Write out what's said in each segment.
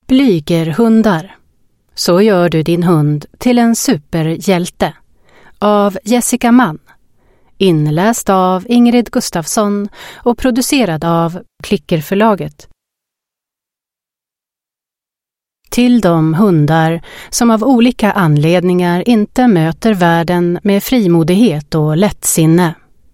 Blygerhundar. Så gör du din hund till en superhjälte. Av Jessica Mann. Inläst av Ingrid Gustafsson och producerad av Klickerförlaget. Till de hundar som av olika anledningar inte möter världen med frimodighet och lättsinne.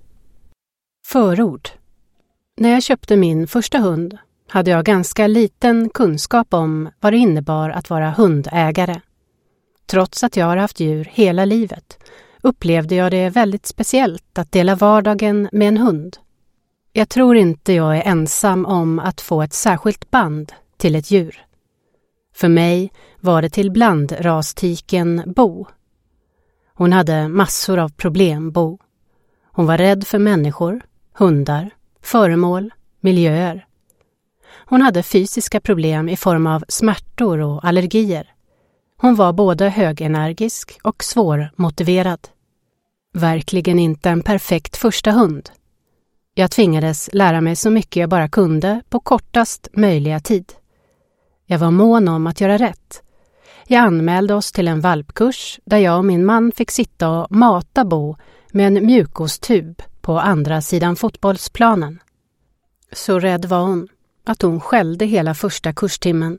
Förord. När jag köpte min första hund hade jag ganska liten kunskap om vad det innebar att vara hundägare. Trots att jag har haft djur hela livet upplevde jag det väldigt speciellt att dela vardagen med en hund. Jag tror inte jag är ensam om att få ett särskilt band till ett djur. För mig var det till blandrastiken Bo. Hon hade massor av problem, Bo. Hon var rädd för människor, hundar, föremål, miljöer. Hon hade fysiska problem i form av smärtor och allergier. Hon var både högenergisk och svårmotiverad. Verkligen inte en perfekt första hund. Jag tvingades lära mig så mycket jag bara kunde på kortast möjliga tid. Jag var mån om att göra rätt. Jag anmälde oss till en valpkurs där jag och min man fick sitta och mata Bo med en mjukostub på andra sidan fotbollsplanen. Så rädd var hon att hon skällde hela första kurstimmen.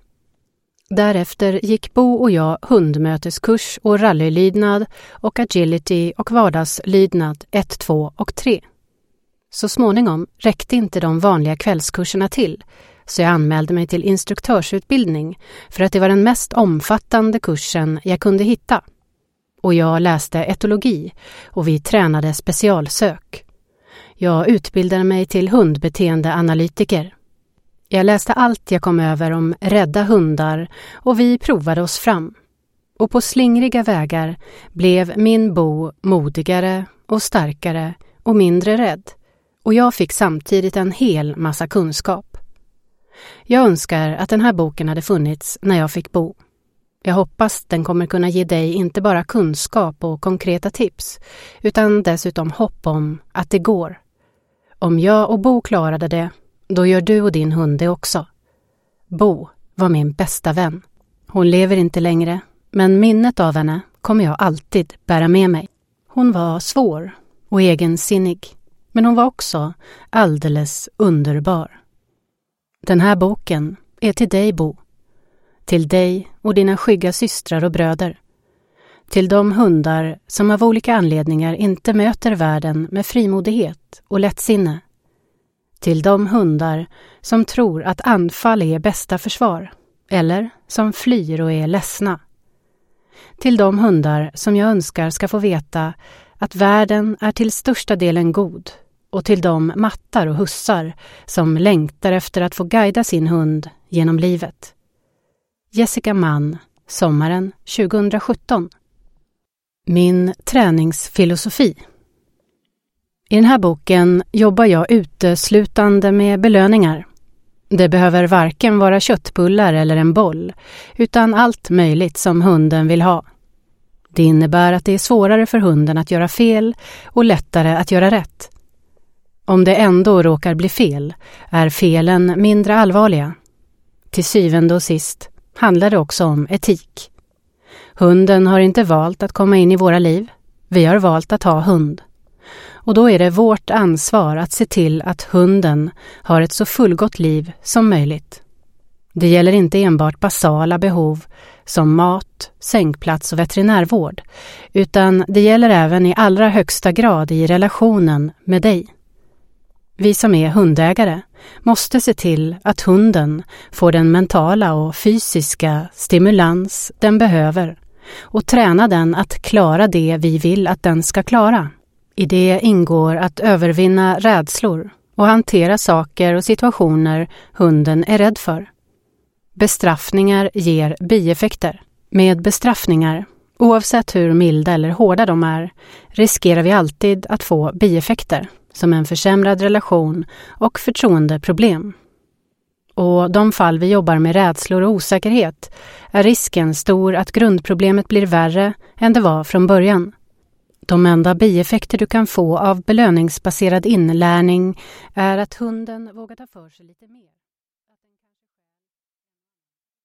Därefter gick Bo och jag hundmöteskurs och rallylydnad och agility och vardagslydnad 1, 2 och 3. Så småningom räckte inte de vanliga kvällskurserna till, så jag anmälde mig till instruktörsutbildning för att det var den mest omfattande kursen jag kunde hitta. Och jag läste etologi och vi tränade specialsök. Jag utbildade mig till hundbeteendeanalytiker. Jag läste allt jag kom över om rädda hundar och vi provade oss fram. Och på slingriga vägar blev min Bo modigare och starkare och mindre rädd. Och jag fick samtidigt en hel massa kunskap. Jag önskar att den här boken hade funnits när jag fick Bo. Jag hoppas den kommer kunna ge dig inte bara kunskap och konkreta tips, utan dessutom hopp om att det går. Om jag och Bo klarade det, då gör du och din hund det också. Bo var min bästa vän. Hon lever inte längre, men minnet av henne kommer jag alltid bära med mig. Hon var svår och egensinnig, men hon var också alldeles underbar. Den här boken är till dig, Bo. Till dig och dina skygga systrar och bröder. Till de hundar som av olika anledningar inte möter världen med frimodighet och lättsinne. Till de hundar som tror att anfall är bästa försvar, eller som flyr och är ledsna. Till de hundar som jag önskar ska få veta att världen är till största delen god, och till de mattar och hussar som längtar efter att få guida sin hund genom livet. Jessica Mann, sommaren 2017. Min träningsfilosofi. I den här boken jobbar jag uteslutande med belöningar. Det behöver varken vara köttbullar eller en boll, utan allt möjligt som hunden vill ha. Det innebär att det är svårare för hunden att göra fel och lättare att göra rätt. Om det ändå råkar bli fel är felen mindre allvarliga. Till syvende och sist handlar det också om etik. Hunden har inte valt att komma in i våra liv. Vi har valt att ha hund. Och då är det vårt ansvar att se till att hunden har ett så fullgott liv som möjligt. Det gäller inte enbart basala behov som mat, sängplats och veterinärvård, utan det gäller även i allra högsta grad i relationen med dig. Vi som är hundägare måste se till att hunden får den mentala och fysiska stimulans den behöver och träna den att klara det vi vill att den ska klara. I det ingår att övervinna rädslor och hantera saker och situationer hunden är rädd för. Bestraffningar ger bieffekter. Med bestraffningar, oavsett hur milda eller hårda de är, riskerar vi alltid att få bieffekter som en försämrad relation och förtroendeproblem. Och de fall vi jobbar med rädslor och osäkerhet är risken stor att grundproblemet blir värre än det var från början. De enda bieffekter du kan få av belöningsbaserad inlärning är att hunden vågar ta för sig lite mer.